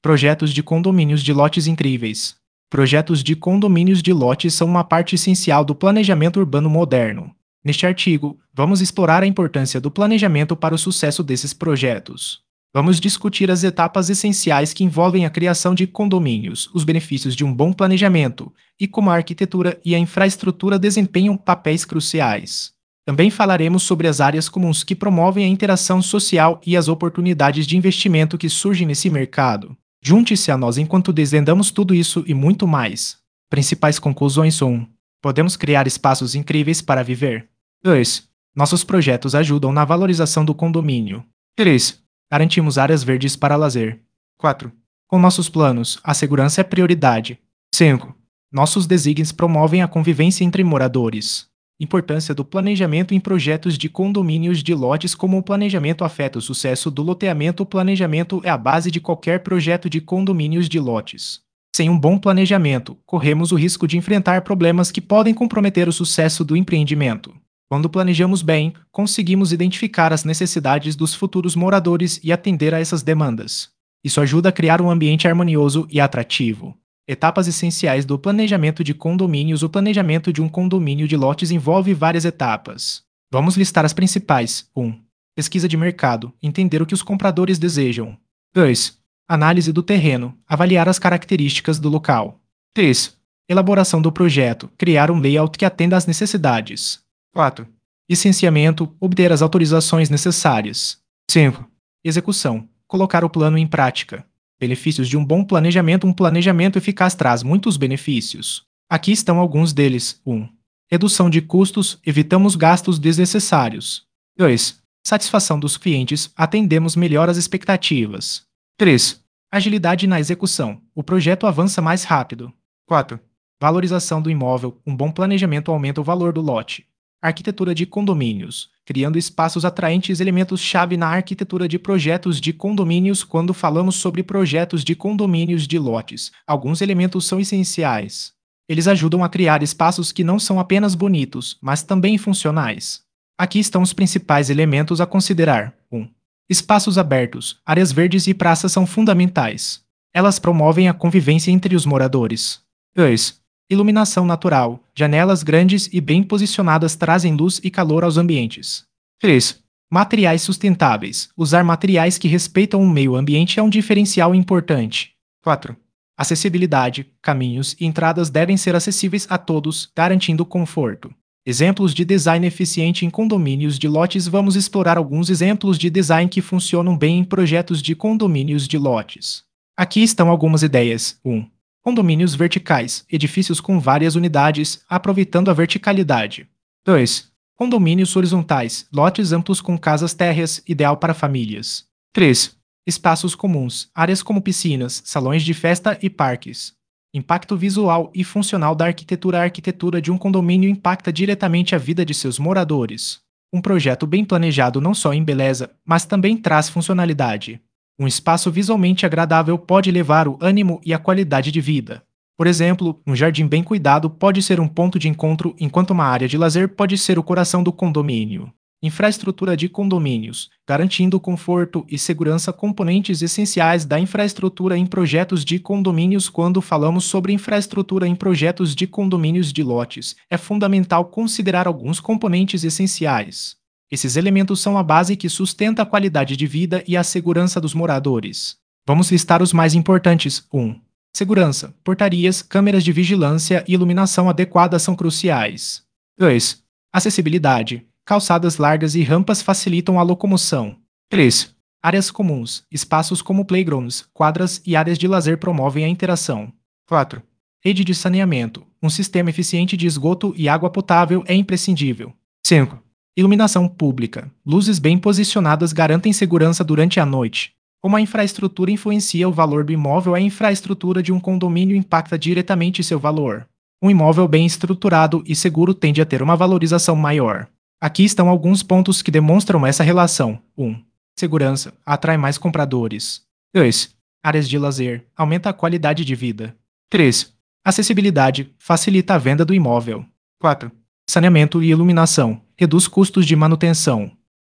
Projetos de condomínios de lotes incríveis. Projetos de condomínios de lotes são uma parte essencial do planejamento urbano moderno. Neste artigo, vamos explorar a importância do planejamento para o sucesso desses projetos. Vamos discutir as etapas essenciais que envolvem a criação de condomínios, os benefícios de um bom planejamento e como a arquitetura e a infraestrutura desempenham papéis cruciais. Também falaremos sobre as áreas comuns que promovem a interação social e as oportunidades de investimento que surgem nesse mercado. Junte-se a nós enquanto desvendamos tudo isso e muito mais. Principais conclusões 1. Podemos criar espaços incríveis para viver. 2. Nossos projetos ajudam na valorização do condomínio. 3. Garantimos áreas verdes para lazer. 4. Com nossos planos, a segurança é prioridade. 5. Nossos desígnios promovem a convivência entre moradores. Importância do planejamento em projetos de condomínios de lotes. Como o planejamento afeta o sucesso do loteamento. O planejamento é a base de qualquer projeto de condomínios de lotes. Sem um bom planejamento, corremos o risco de enfrentar problemas que podem comprometer o sucesso do empreendimento. Quando planejamos bem, conseguimos identificar as necessidades dos futuros moradores e atender a essas demandas. Isso ajuda a criar um ambiente harmonioso e atrativo. Etapas essenciais do planejamento de condomínios. O planejamento de um condomínio de lotes envolve várias etapas. Vamos listar as principais. 1. Pesquisa de mercado. Entender o que os compradores desejam. 2. Análise do terreno. Avaliar as características do local. 3. Elaboração do projeto. Criar um layout que atenda às necessidades. 4. Licenciamento. Obter as autorizações necessárias. 5. Execução. Colocar o plano em prática. Benefícios de um bom planejamento. Um planejamento eficaz traz muitos benefícios. Aqui estão alguns deles. 1. Redução de custos. Evitamos gastos desnecessários. 2. Satisfação dos clientes. Atendemos melhor as expectativas. 3. Agilidade na execução. O projeto avança mais rápido. 4. Valorização do imóvel. Um bom planejamento aumenta o valor do lote. Arquitetura de condomínios. Criando espaços atraentes. Elementos-chave na arquitetura de projetos de condomínios. Quando falamos sobre projetos de condomínios de lotes, alguns elementos são essenciais. Eles ajudam a criar espaços que não são apenas bonitos, mas também funcionais. Aqui estão os principais elementos a considerar. 1. Espaços abertos. Áreas verdes e praças são fundamentais. Elas promovem a convivência entre os moradores. 2. Iluminação natural. Janelas grandes e bem posicionadas trazem luz e calor aos ambientes. 3. Materiais sustentáveis. Usar materiais que respeitam o meio ambiente é um diferencial importante. 4. Acessibilidade. Caminhos e entradas devem ser acessíveis a todos, garantindo conforto. Exemplos de design eficiente em condomínios de lotes. Vamos explorar alguns exemplos de design que funcionam bem em projetos de condomínios de lotes. Aqui estão algumas ideias. 1. Condomínios verticais, edifícios com várias unidades, aproveitando a verticalidade. 2. Condomínios horizontais, lotes amplos com casas térreas, ideal para famílias. 3. Espaços comuns, áreas como piscinas, salões de festa e parques. Impacto visual e funcional da arquitetura. A arquitetura de um condomínio impacta diretamente a vida de seus moradores. Um projeto bem planejado não só embeleza, mas também traz funcionalidade. Um espaço visualmente agradável pode elevar o ânimo e a qualidade de vida. Por exemplo, um jardim bem cuidado pode ser um ponto de encontro, enquanto uma área de lazer pode ser o coração do condomínio. Infraestrutura de condomínios, garantindo conforto e segurança. Componentes essenciais da infraestrutura em projetos de condomínios. Quando falamos sobre infraestrutura em projetos de condomínios de lotes, é fundamental considerar alguns componentes essenciais. Esses elementos são a base que sustenta a qualidade de vida e a segurança dos moradores. Vamos listar os mais importantes. 1. Segurança. Portarias, câmeras de vigilância e iluminação adequada são cruciais. 2. Acessibilidade. Calçadas largas e rampas facilitam a locomoção. 3. Áreas comuns. Espaços como playgrounds, quadras e áreas de lazer promovem a interação. 4. Rede de saneamento. Um sistema eficiente de esgoto e água potável é imprescindível. 5. Iluminação pública. Luzes bem posicionadas garantem segurança durante a noite. Como a infraestrutura influencia o valor do imóvel, a infraestrutura de um condomínio impacta diretamente seu valor. Um imóvel bem estruturado e seguro tende a ter uma valorização maior. Aqui estão alguns pontos que demonstram essa relação. 1. Segurança. Atrai mais compradores. 2. Áreas de lazer. Aumenta a qualidade de vida. 3. Acessibilidade. Facilita a venda do imóvel. 4. Saneamento e iluminação. Reduz custos de manutenção.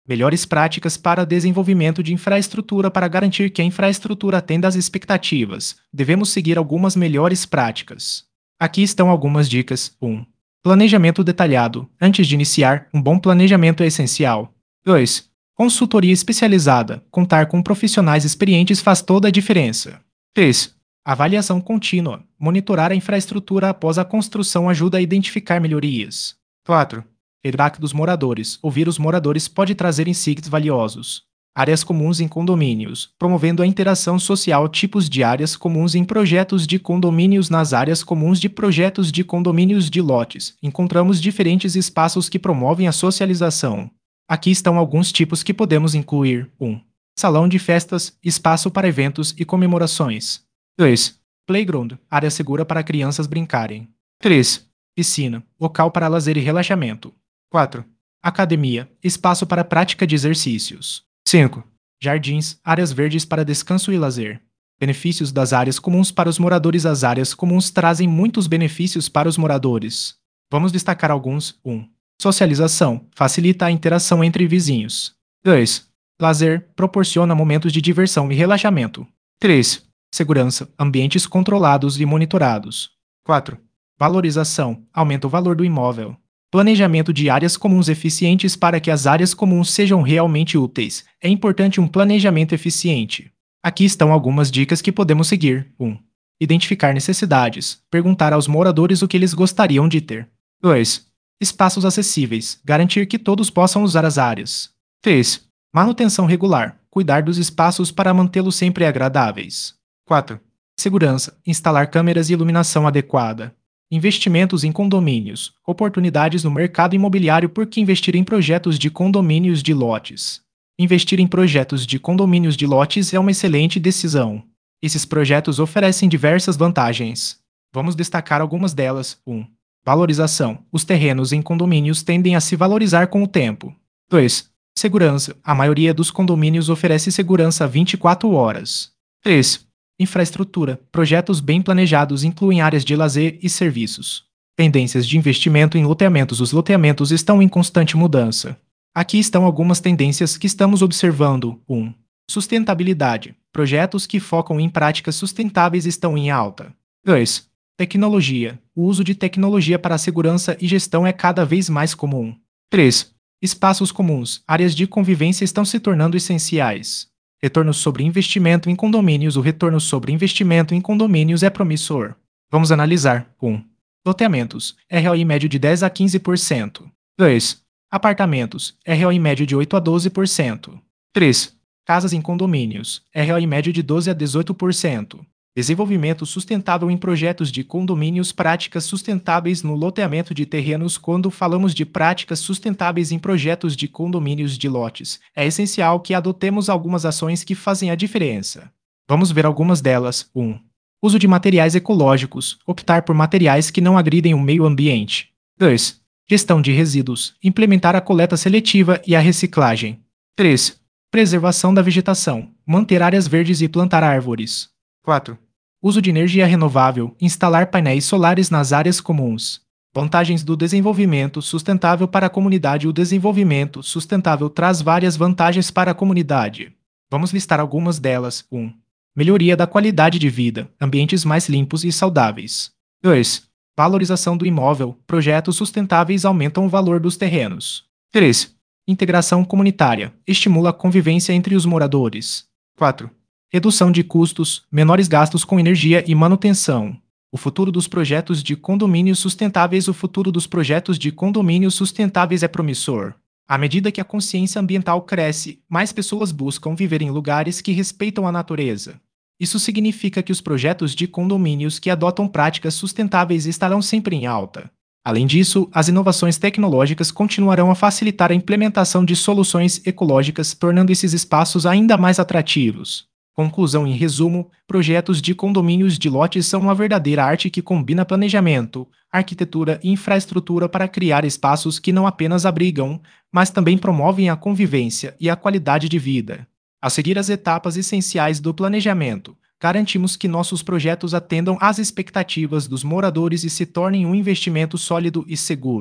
Melhores práticas para desenvolvimento de infraestrutura para garantir que a infraestrutura atenda às expectativas. Devemos seguir algumas melhores práticas. Aqui estão algumas dicas. 1. Planejamento detalhado. Antes de iniciar, um bom planejamento é essencial. 2. Consultoria especializada. Contar com profissionais experientes faz toda a diferença. 3. Avaliação contínua. Monitorar a infraestrutura após a construção ajuda a identificar melhorias. 4. Feedback dos moradores. Ouvir os moradores pode trazer insights valiosos. Áreas comuns em condomínios. Promovendo a interação social. Tipos de áreas comuns em projetos de condomínios. Nas áreas comuns de projetos de condomínios de lotes, encontramos diferentes espaços que promovem a socialização. Aqui estão alguns tipos que podemos incluir. 1. Salão de festas, espaço para eventos e comemorações. 2. Playground, área segura para crianças brincarem. 3. Piscina, local para lazer e relaxamento. 4. Academia, espaço para prática de exercícios. 5. Jardins, áreas verdes para descanso e lazer. Benefícios das áreas comuns para os moradores. As áreas comuns trazem muitos benefícios para os moradores. Vamos destacar alguns. 1. Socialização, facilita a interação entre vizinhos. 2. Lazer, proporciona momentos de diversão e relaxamento. 3. Segurança, ambientes controlados e monitorados. 4. Valorização, aumenta o valor do imóvel. Planejamento de áreas comuns eficientes. Para que as áreas comuns sejam realmente úteis, é importante um planejamento eficiente. Aqui estão algumas dicas que podemos seguir. 1. Identificar necessidades. Perguntar aos moradores o que eles gostariam de ter. 2. Espaços acessíveis. Garantir que todos possam usar as áreas. 3. Manutenção regular. Cuidar dos espaços para mantê-los sempre agradáveis. 4. Segurança. Instalar câmeras e iluminação adequada. Investimentos em condomínios. Oportunidades no mercado imobiliário. Por que investir em projetos de condomínios de lotes? Investir em projetos de condomínios de lotes é uma excelente decisão. Esses projetos oferecem diversas vantagens. Vamos destacar algumas delas. 1. Valorização. Os terrenos em condomínios tendem a se valorizar com o tempo. 2. Segurança. A maioria dos condomínios oferece segurança 24 horas. 3. Infraestrutura. Projetos bem planejados incluem áreas de lazer e serviços. Tendências de investimento em loteamentos. Os loteamentos estão em constante mudança. Aqui estão algumas tendências que estamos observando. 1. Sustentabilidade. Projetos que focam em práticas sustentáveis estão em alta. 2. Tecnologia. O uso de tecnologia para a segurança e gestão é cada vez mais comum. 3. Espaços comuns. Áreas de convivência estão se tornando essenciais. Retorno sobre investimento em condomínios. O retorno sobre investimento em condomínios é promissor. Vamos analisar. 1. Loteamentos. ROI médio de 10 a 15%. 2. Apartamentos. ROI médio de 8 a 12%. 3. Casas em condomínios. ROI médio de 12 a 18%. Desenvolvimento sustentável em projetos de condomínios. Práticas sustentáveis no loteamento de terrenos. Quando falamos de práticas sustentáveis em projetos de condomínios de lotes, é essencial que adotemos algumas ações que fazem a diferença. Vamos ver algumas delas. 1. Uso de materiais ecológicos. Optar por materiais que não agridem o meio ambiente. 2. Gestão de resíduos. Implementar a coleta seletiva e a reciclagem. 3. Preservação da vegetação. Manter áreas verdes e plantar árvores. 4. Uso de energia renovável. Instalar painéis solares nas áreas comuns. Vantagens do desenvolvimento sustentável para a comunidade. O desenvolvimento sustentável traz várias vantagens para a comunidade. Vamos listar algumas delas. 1. Melhoria da qualidade de vida. Ambientes mais limpos e saudáveis. 2. Valorização do imóvel. Projetos sustentáveis aumentam o valor dos terrenos. 3. Integração comunitária. Estimula a convivência entre os moradores. 4. Redução de custos, menores gastos com energia e manutenção. O futuro dos projetos de condomínios sustentáveis. O futuro dos projetos de condomínios sustentáveis é promissor. À medida que a consciência ambiental cresce, mais pessoas buscam viver em lugares que respeitam a natureza. Isso significa que os projetos de condomínios que adotam práticas sustentáveis estarão sempre em alta. Além disso, as inovações tecnológicas continuarão a facilitar a implementação de soluções ecológicas, tornando esses espaços ainda mais atrativos. Conclusão em resumo, projetos de condomínios de lotes são uma verdadeira arte que combina planejamento, arquitetura e infraestrutura para criar espaços que não apenas abrigam, mas também promovem a convivência e a qualidade de vida. Ao seguir as etapas essenciais do planejamento, garantimos que nossos projetos atendam às expectativas dos moradores e se tornem um investimento sólido e seguro.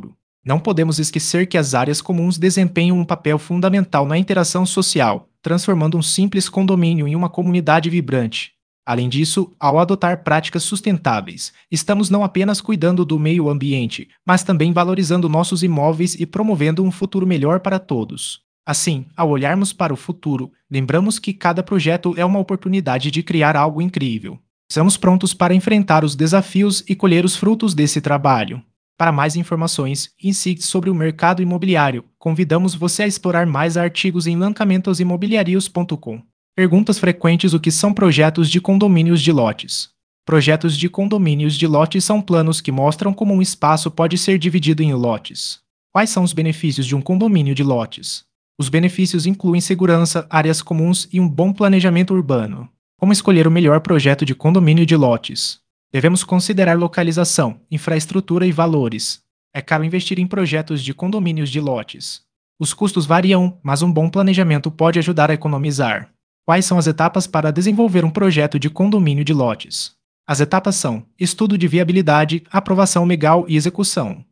Não podemos esquecer que as áreas comuns desempenham um papel fundamental na interação social, transformando um simples condomínio em uma comunidade vibrante. Além disso, ao adotar práticas sustentáveis, estamos não apenas cuidando do meio ambiente, mas também valorizando nossos imóveis e promovendo um futuro melhor para todos. Assim, ao olharmos para o futuro, lembramos que cada projeto é uma oportunidade de criar algo incrível. Estamos prontos para enfrentar os desafios e colher os frutos desse trabalho. Para mais informações e insights sobre o mercado imobiliário, convidamos você a explorar mais artigos em lancamentosimobiliarios.com. Perguntas frequentes: o que são projetos de condomínios de lotes? Projetos de condomínios de lotes são planos que mostram como um espaço pode ser dividido em lotes. Quais são os benefícios de um condomínio de lotes? Os benefícios incluem segurança, áreas comuns e um bom planejamento urbano. Como escolher o melhor projeto de condomínio de lotes? Devemos considerar localização, infraestrutura e valores. É caro investir em projetos de condomínios de lotes. Os custos variam, mas um bom planejamento pode ajudar a economizar. Quais são as etapas para desenvolver um projeto de condomínio de lotes? As etapas são estudo de viabilidade, aprovação legal e execução.